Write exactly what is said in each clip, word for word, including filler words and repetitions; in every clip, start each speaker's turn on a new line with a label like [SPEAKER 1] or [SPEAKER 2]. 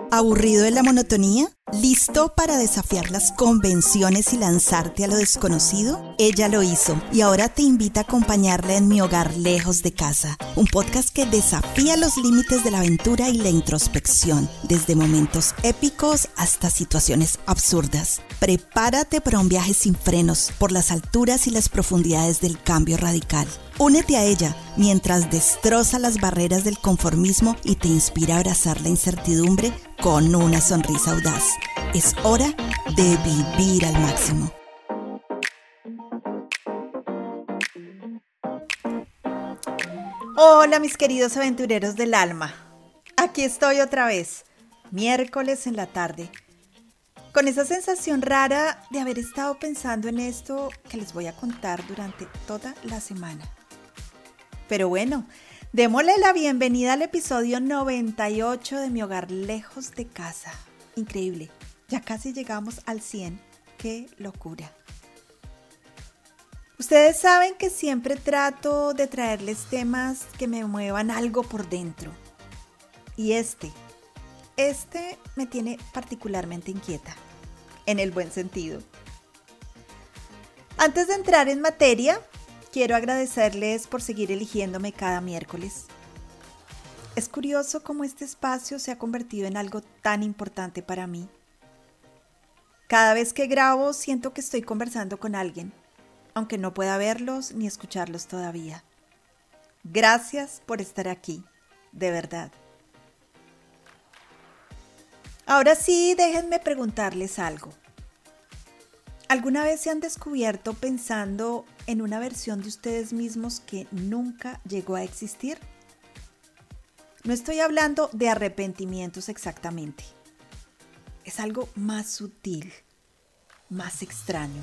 [SPEAKER 1] ¿Aburrido de la monotonía? ¿Listo para desafiar las convenciones y lanzarte a lo desconocido? Ella lo hizo y ahora te invita a acompañarla en Mi Hogar Lejos de Casa, un podcast que desafía los límites de la aventura y la introspección, desde momentos épicos hasta situaciones absurdas. Prepárate para un viaje sin frenos por las alturas y las profundidades del cambio radical. Únete a ella mientras destroza las barreras del conformismo y te inspira a abrazar la incertidumbre con una sonrisa audaz. Es hora de vivir al máximo. Hola mis queridos aventureros del alma. Aquí estoy otra vez, miércoles en la tarde, con esa sensación rara de haber estado pensando en esto que les voy a contar durante toda la semana. Pero bueno, démosle la bienvenida al episodio noventa y ocho de Mi Hogar Lejos de Casa. Increíble, ya casi llegamos al cien. ¡Qué locura! Ustedes saben que siempre trato de traerles temas que me muevan algo por dentro. Y este, este me tiene particularmente inquieta, en el buen sentido. Antes de entrar en materia, quiero agradecerles por seguir eligiéndome cada miércoles. Es curioso cómo este espacio se ha convertido en algo tan importante para mí. Cada vez que grabo siento que estoy conversando con alguien, aunque no pueda verlos ni escucharlos todavía. Gracias por estar aquí, de verdad. Ahora sí, déjenme preguntarles algo. ¿Alguna vez se han descubierto pensando en una versión de ustedes mismos que nunca llegó a existir? No estoy hablando de arrepentimientos exactamente. Es algo más sutil, más extraño.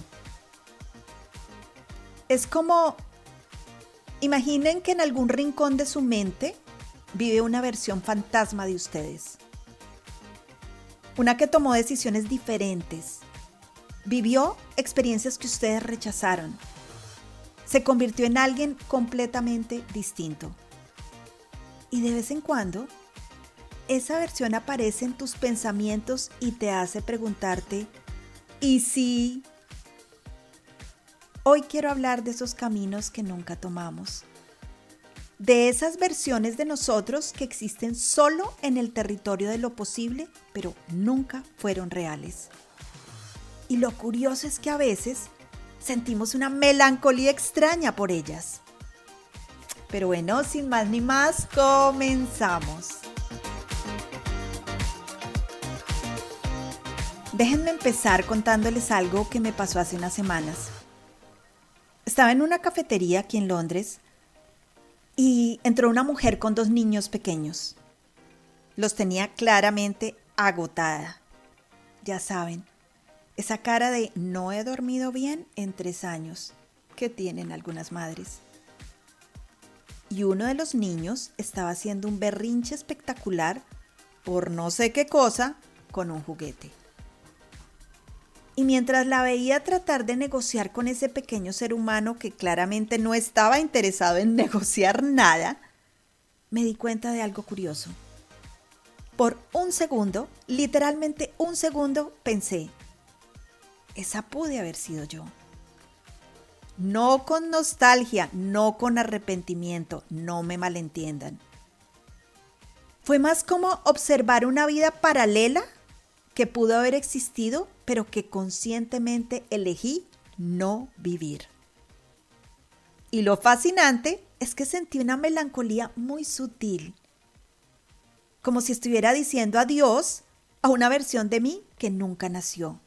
[SPEAKER 1] Es como, imaginen que en algún rincón de su mente vive una versión fantasma de ustedes. Una que tomó decisiones diferentes. Vivió experiencias que ustedes rechazaron. Se convirtió en alguien completamente distinto. Y de vez en cuando, esa versión aparece en tus pensamientos y te hace preguntarte, ¿y si? Hoy quiero hablar de esos caminos que nunca tomamos. De esas versiones de nosotros que existen solo en el territorio de lo posible, pero nunca fueron reales. Y lo curioso es que a veces sentimos una melancolía extraña por ellas. Pero bueno, sin más ni más, comenzamos. Déjenme empezar contándoles algo que me pasó hace unas semanas. Estaba en una cafetería aquí en Londres y entró una mujer con dos niños pequeños. Los tenía claramente agotada. Ya saben. Esa cara de no he dormido bien en tres años que tienen algunas madres. Y uno de los niños estaba haciendo un berrinche espectacular por no sé qué cosa con un juguete. Y mientras la veía tratar de negociar con ese pequeño ser humano que claramente no estaba interesado en negociar nada, me di cuenta de algo curioso. Por un segundo, literalmente un segundo, pensé, esa pude haber sido yo. No con nostalgia, no con arrepentimiento, no me malentiendan. Fue más como observar una vida paralela que pudo haber existido, pero que conscientemente elegí no vivir. Y lo fascinante es que sentí una melancolía muy sutil, como si estuviera diciendo adiós a una versión de mí que nunca nació.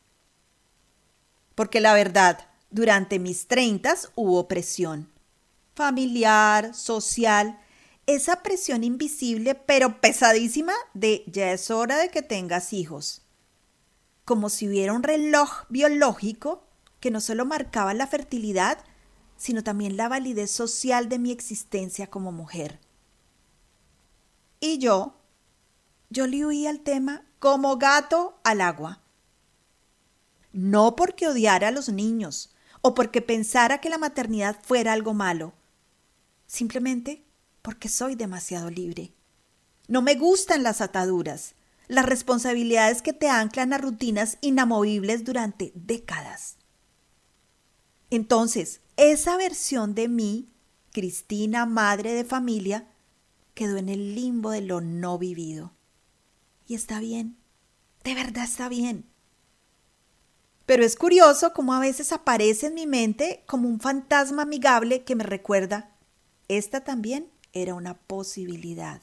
[SPEAKER 1] Porque la verdad, durante mis treintas hubo presión. Familiar, social, esa presión invisible pero pesadísima de ya es hora de que tengas hijos. Como si hubiera un reloj biológico que no solo marcaba la fertilidad, sino también la validez social de mi existencia como mujer. Y yo, yo le huí al tema como gato al agua. No porque odiara a los niños o porque pensara que la maternidad fuera algo malo. Simplemente porque soy demasiado libre. No me gustan las ataduras. las responsabilidades que te anclan a rutinas inamovibles durante décadas. Entonces, esa versión de mí, Cristina, madre de familia, quedó en el limbo de lo no vivido. Y está bien, de verdad está bien. Pero es curioso cómo a veces aparece en mi mente como un fantasma amigable que me recuerda, esta también era una posibilidad.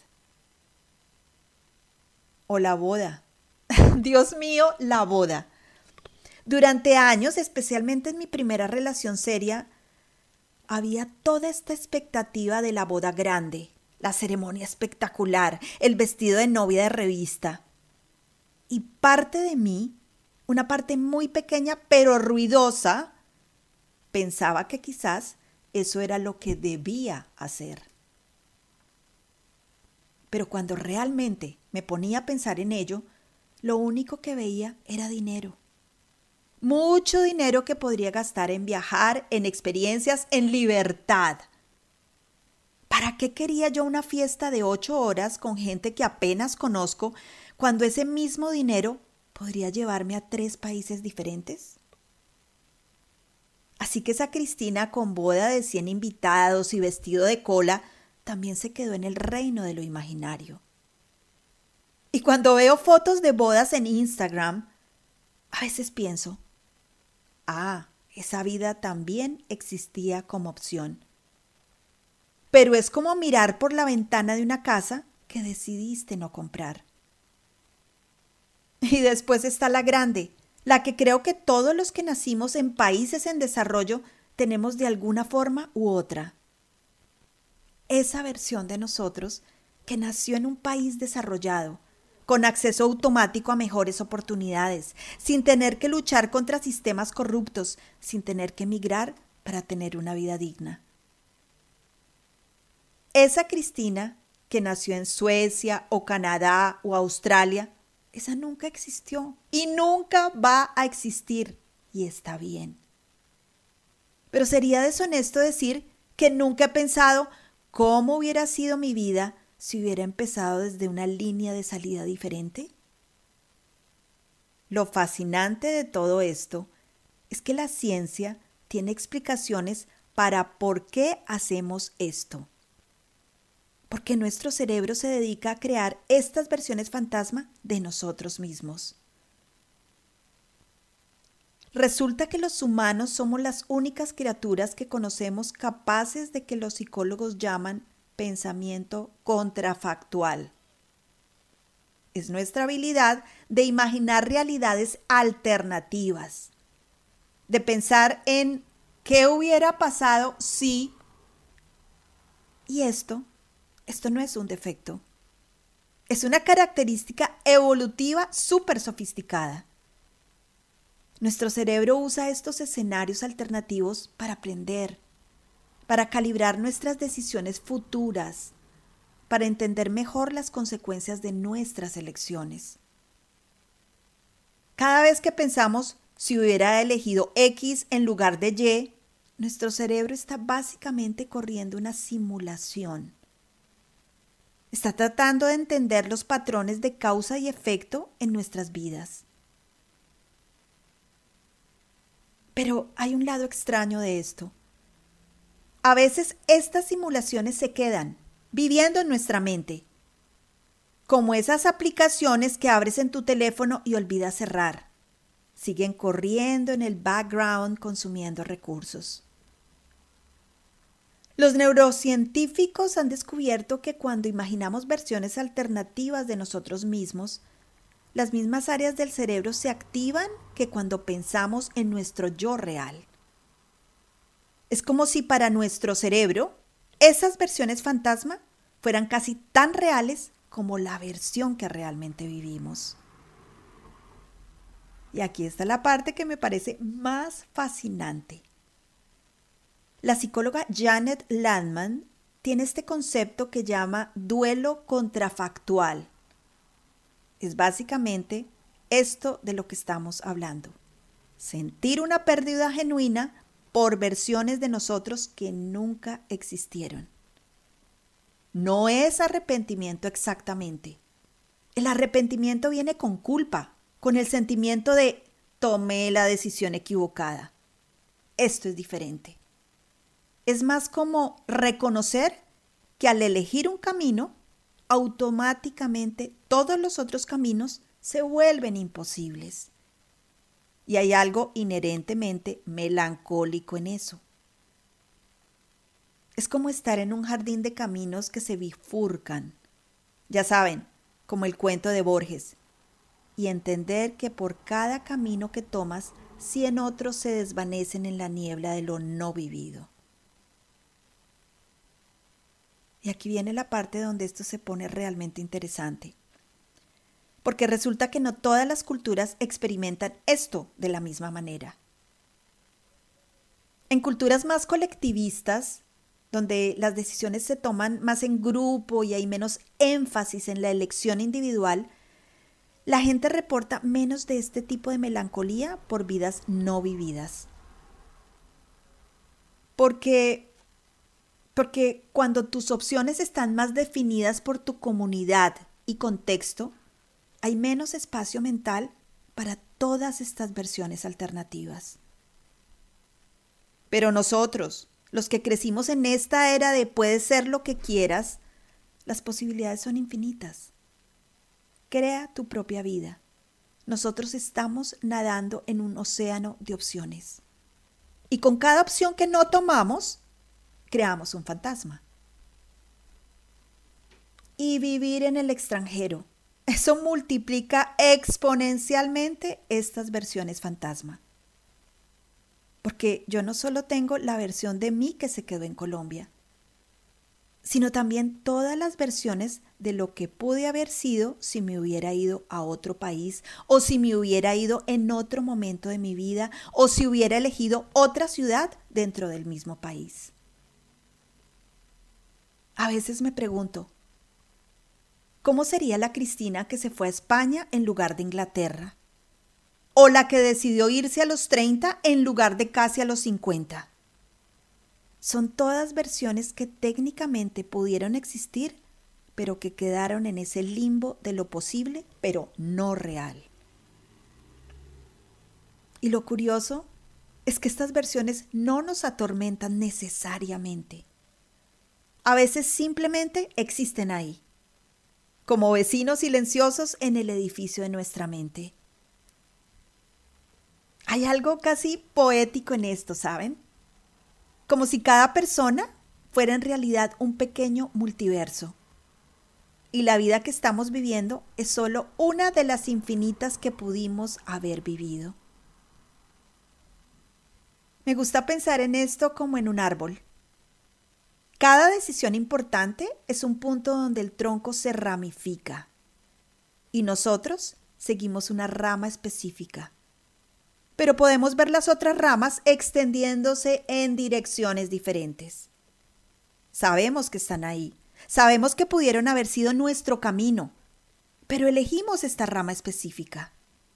[SPEAKER 1] O la boda. Dios mío, la boda. Durante años, especialmente en mi primera relación seria, había toda esta expectativa de la boda grande, la ceremonia espectacular, el vestido de novia de revista. Y parte de mí, una parte muy pequeña pero ruidosa, pensaba que quizás eso era lo que debía hacer. Pero cuando realmente me ponía a pensar en ello, lo único que veía era dinero. Mucho dinero que podría gastar en viajar, en experiencias, en libertad. ¿Para qué quería yo una fiesta de ocho horas con gente que apenas conozco cuando ese mismo dinero podría llevarme a tres países diferentes? Así que esa Cristina con boda de cien invitados y vestido de cola también se quedó en el reino de lo imaginario. Y cuando veo fotos de bodas en Instagram, a veces pienso, ah, esa vida también existía como opción. Pero es como mirar por la ventana de una casa que decidiste no comprar. Y después está la grande, la que creo que todos los que nacimos en países en desarrollo tenemos de alguna forma u otra. Esa versión de nosotros que nació en un país desarrollado, con acceso automático a mejores oportunidades, sin tener que luchar contra sistemas corruptos, sin tener que emigrar para tener una vida digna. Esa Cristina que nació en Suecia o Canadá o Australia, esa nunca existió y nunca va a existir, y está bien. Pero sería deshonesto decir que nunca he pensado cómo hubiera sido mi vida si hubiera empezado desde una línea de salida diferente. Lo fascinante de todo esto es que la ciencia tiene explicaciones para por qué hacemos esto. Porque nuestro cerebro se dedica a crear estas versiones fantasma de nosotros mismos. Resulta que los humanos somos las únicas criaturas que conocemos capaces de que los psicólogos llaman pensamiento contrafactual. Es nuestra habilidad de imaginar realidades alternativas, de pensar en qué hubiera pasado si... Y esto, esto no es un defecto. Es una característica evolutiva súper sofisticada. Nuestro cerebro usa estos escenarios alternativos para aprender, para calibrar nuestras decisiones futuras, para entender mejor las consecuencias de nuestras elecciones. Cada vez que pensamos si hubiera elegido X en lugar de Y, nuestro cerebro está básicamente corriendo una simulación. Está tratando de entender los patrones de causa y efecto en nuestras vidas. Pero hay un lado extraño de esto. A veces estas simulaciones se quedan viviendo en nuestra mente, como esas aplicaciones que abres en tu teléfono y olvidas cerrar. Siguen corriendo en el background consumiendo recursos. Los neurocientíficos han descubierto que cuando imaginamos versiones alternativas de nosotros mismos, las mismas áreas del cerebro se activan que cuando pensamos en nuestro yo real. Es como si para nuestro cerebro esas versiones fantasma fueran casi tan reales como la versión que realmente vivimos. Y aquí está la parte que me parece más fascinante. La psicóloga Janet Landman tiene este concepto que llama duelo contrafactual. Es básicamente esto de lo que estamos hablando. Sentir una pérdida genuina por versiones de nosotros que nunca existieron. No es arrepentimiento exactamente. El arrepentimiento viene con culpa, con el sentimiento de tomé la decisión equivocada. Esto es diferente. Es más como reconocer que al elegir un camino, automáticamente todos los otros caminos se vuelven imposibles. Y hay algo inherentemente melancólico en eso. Es como estar en un jardín de caminos que se bifurcan. Ya saben, como el cuento de Borges. Y entender que por cada camino que tomas, cien otros se desvanecen en la niebla de lo no vivido. Y aquí viene la parte donde esto se pone realmente interesante. Porque resulta que no todas las culturas experimentan esto de la misma manera. En culturas más colectivistas, donde las decisiones se toman más en grupo y hay menos énfasis en la elección individual, la gente reporta menos de este tipo de melancolía por vidas no vividas. Porque, porque cuando tus opciones están más definidas por tu comunidad y contexto, hay menos espacio mental para todas estas versiones alternativas. Pero nosotros, los que crecimos en esta era de puedes ser lo que quieras, las posibilidades son infinitas. Crea tu propia vida. Nosotros estamos nadando en un océano de opciones. Y con cada opción que no tomamos, creamos un fantasma. Y vivir en el extranjero. Eso multiplica exponencialmente estas versiones fantasma. Porque yo no solo tengo la versión de mí que se quedó en Colombia, sino también todas las versiones de lo que pude haber sido si me hubiera ido a otro país, o si me hubiera ido en otro momento de mi vida, o si hubiera elegido otra ciudad dentro del mismo país. A veces me pregunto, ¿cómo sería la Cristina que se fue a España en lugar de Inglaterra? O la que decidió irse a los treinta en lugar de casi a los cincuenta. Son todas versiones que técnicamente pudieron existir, pero que quedaron en ese limbo de lo posible, pero no real. Y lo curioso es que estas versiones no nos atormentan necesariamente. A veces simplemente existen ahí, como vecinos silenciosos en el edificio de nuestra mente. Hay algo casi poético en esto, ¿saben? Como si cada persona fuera en realidad un pequeño multiverso. Y la vida que estamos viviendo es solo una de las infinitas que pudimos haber vivido. Me gusta pensar en esto como en un árbol. Cada decisión importante es un punto donde el tronco se ramifica. Y nosotros seguimos una rama específica. Pero podemos ver las otras ramas extendiéndose en direcciones diferentes. Sabemos que están ahí, sabemos que pudieron haber sido nuestro camino, pero elegimos esta rama específica.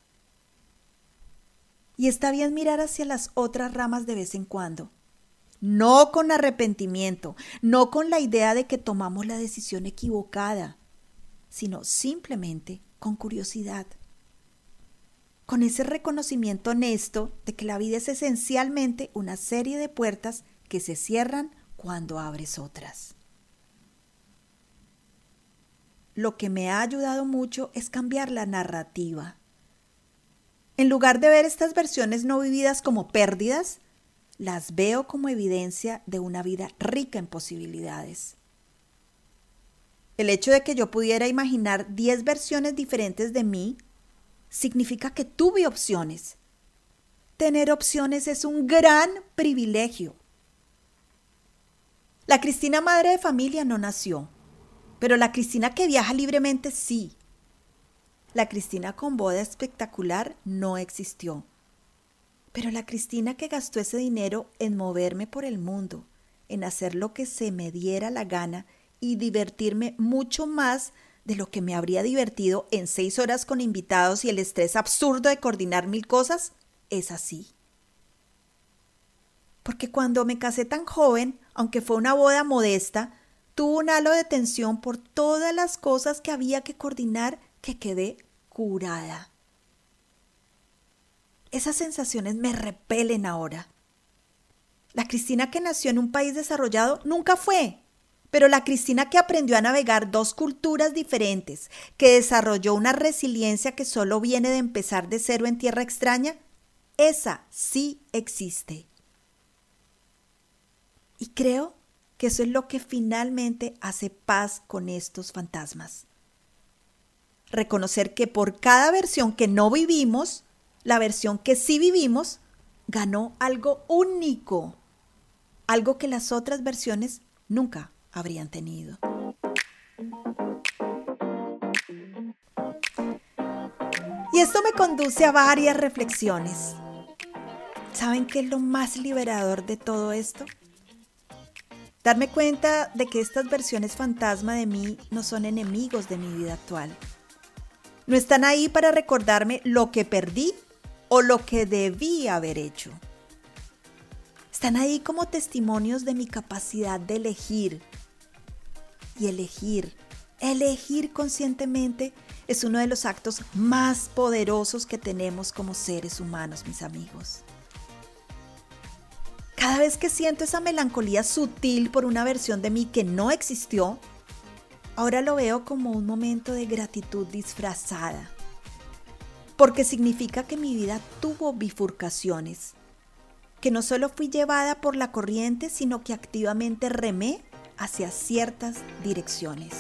[SPEAKER 1] Y está bien mirar hacia las otras ramas de vez en cuando, no con arrepentimiento, no con la idea de que tomamos la decisión equivocada, sino simplemente con curiosidad. Con ese reconocimiento honesto de que la vida es esencialmente una serie de puertas que se cierran cuando abres otras. Lo que me ha ayudado mucho es cambiar la narrativa. En lugar de ver estas versiones no vividas como pérdidas, las veo como evidencia de una vida rica en posibilidades. El hecho de que yo pudiera imaginar diez versiones diferentes de mí significa que tuve opciones. Tener opciones es un gran privilegio. La Cristina madre de familia no nació, pero la Cristina que viaja libremente sí. La Cristina con boda espectacular no existió, pero la Cristina que gastó ese dinero en moverme por el mundo, en hacer lo que se me diera la gana y divertirme mucho más de lo que me habría divertido en seis horas con invitados y el estrés absurdo de coordinar mil cosas, es así. Porque cuando me casé tan joven, aunque fue una boda modesta, sostuvo un halo de tensión por todas las cosas que había que coordinar que quedé curada. Esas sensaciones me repelen ahora. La Cristina que nació en un país desarrollado nunca fue, pero la Cristina que aprendió a navegar dos culturas diferentes, que desarrolló una resiliencia que solo viene de empezar de cero en tierra extraña, esa sí existe. Y creo que eso es lo que finalmente hace paz con estos fantasmas. Reconocer que por cada versión que no vivimos, la versión que sí vivimos ganó algo único, algo que las otras versiones nunca habrían tenido. Y esto me conduce a varias reflexiones. ¿Saben qué es lo más liberador de todo esto? Darme cuenta de que estas versiones fantasma de mí no son enemigos de mi vida actual. No están ahí para recordarme lo que perdí o lo que debí haber hecho. Están ahí como testimonios de mi capacidad de elegir. Y elegir, elegir conscientemente es uno de los actos más poderosos que tenemos como seres humanos, mis amigos. Cada vez que siento esa melancolía sutil por una versión de mí que no existió, ahora lo veo como un momento de gratitud disfrazada, porque significa que mi vida tuvo bifurcaciones, que no solo fui llevada por la corriente, sino que activamente remé hacia ciertas direcciones.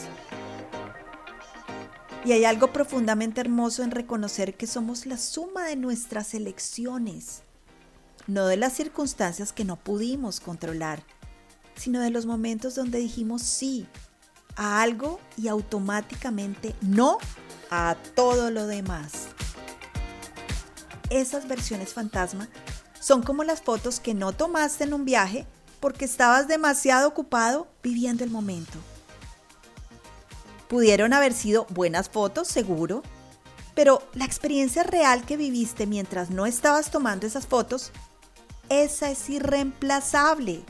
[SPEAKER 1] Y hay algo profundamente hermoso en reconocer que somos la suma de nuestras elecciones, no de las circunstancias que no pudimos controlar, sino de los momentos donde dijimos sí a algo y automáticamente no a todo lo demás. Esas versiones fantasma son como las fotos que no tomaste en un viaje porque estabas demasiado ocupado viviendo el momento. Pudieron haber sido buenas fotos, seguro, pero la experiencia real que viviste mientras no estabas tomando esas fotos, esa es irreemplazable.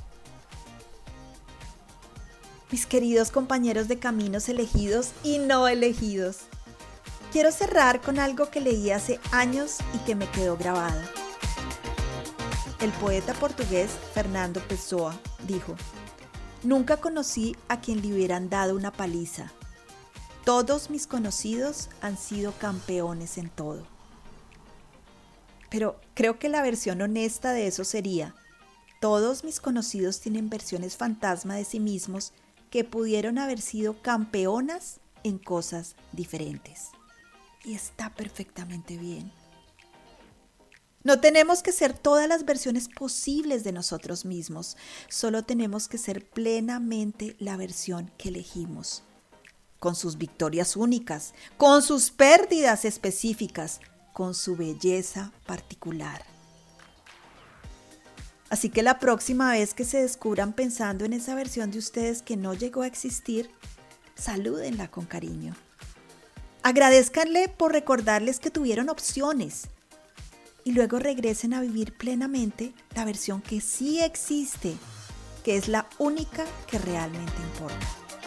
[SPEAKER 1] Mis queridos compañeros de caminos elegidos y no elegidos, quiero cerrar con algo que leí hace años y que me quedó grabado. El poeta portugués Fernando Pessoa dijo: «Nunca conocí a quien le hubieran dado una paliza. Todos mis conocidos han sido campeones en todo». Pero creo que la versión honesta de eso sería: todos mis conocidos tienen versiones fantasma de sí mismos que pudieron haber sido campeonas en cosas diferentes. Y está perfectamente bien. No tenemos que ser todas las versiones posibles de nosotros mismos, solo tenemos que ser plenamente la versión que elegimos, con sus victorias únicas, con sus pérdidas específicas, con su belleza particular. Así que la próxima vez que se descubran pensando en esa versión de ustedes que no llegó a existir, salúdenla con cariño. Agradézcanle por recordarles que tuvieron opciones y luego regresen a vivir plenamente la versión que sí existe, que es la única que realmente importa.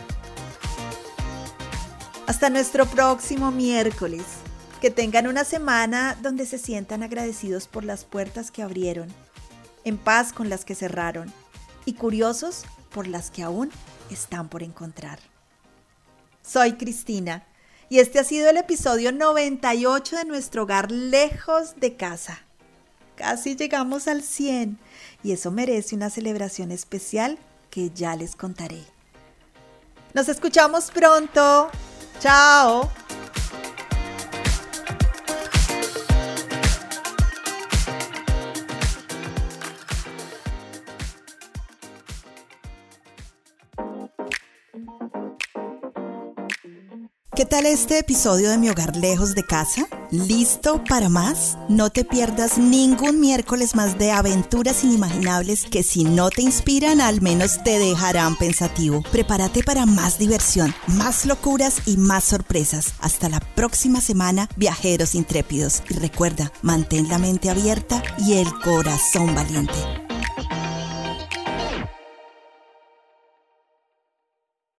[SPEAKER 1] Hasta nuestro próximo miércoles. Que tengan una semana donde se sientan agradecidos por las puertas que abrieron, en paz con las que cerraron y curiosos por las que aún están por encontrar. Soy Cristina y este ha sido el episodio noventa y ocho de nuestro hogar lejos de casa. Casi llegamos al cien y eso merece una celebración especial que ya les contaré. Nos escuchamos pronto. ¡Chao! ¿Qué tal este episodio de Mi Hogar Lejos de Casa? ¿Listo para más? No te pierdas ningún miércoles más de aventuras inimaginables que si no te inspiran, al menos te dejarán pensativo. Prepárate para más diversión, más locuras y más sorpresas. Hasta la próxima semana, viajeros intrépidos. Y recuerda, mantén la mente abierta y el corazón valiente.